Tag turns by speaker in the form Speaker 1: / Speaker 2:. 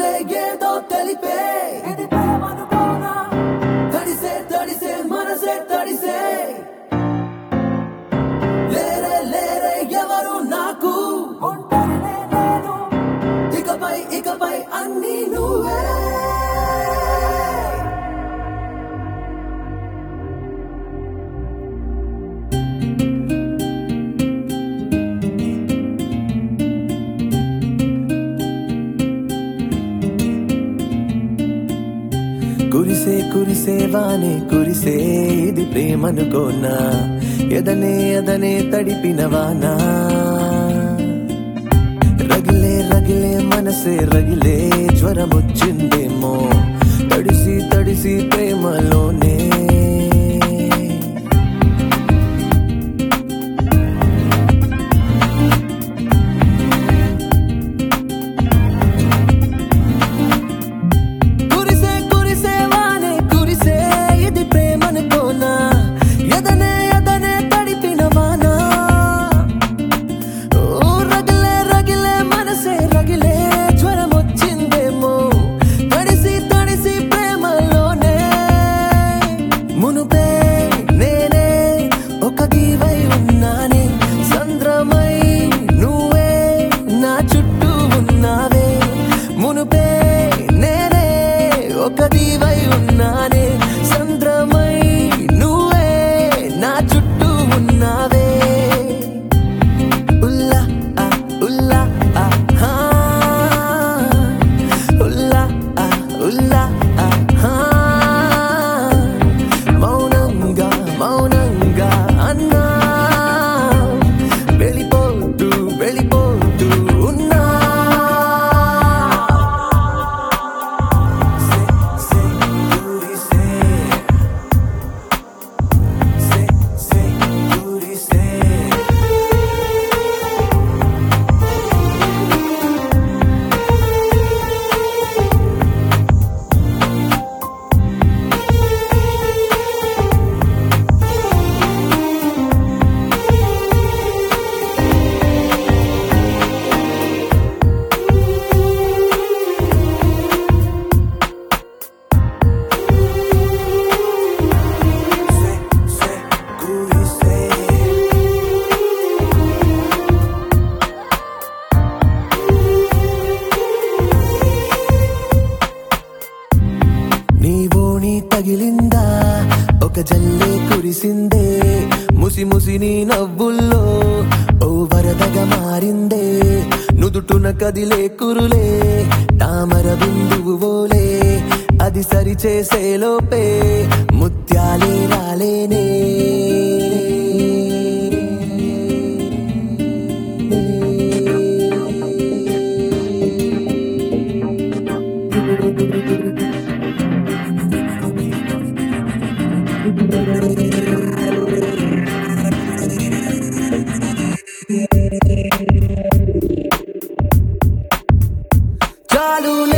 Speaker 1: నువ్వే ఏదో తెలిపే ఇది ప్రేమనుకోనా తడిసే తడిసే మనసే తడిసే లేరే లేరే ఎవరు నాకు ఒంటరినే నేను ఇకపై అన్నీ నువ్వే
Speaker 2: కురిసే కురిసే వానే కురిసే ఇది ప్రేమనుకోనా ఎదనే ఎదనే తడిపిన వానా రగిలే రగిలే మనసే రగిలే జ్వరమొచ్చిందేమో తడిసి తడిసి ప్రేమలోనే తగిలిందా ఒక జల్లే కురిసిందే ముసి ముసి నీ నవ్వుల్లో ఓ వరదగా మారిందే నుదుటున కదిలే కురులే తామర బిందువు ఓలే అది సరి చేసే లోపే ముత్యాలే రాలేనే చాలు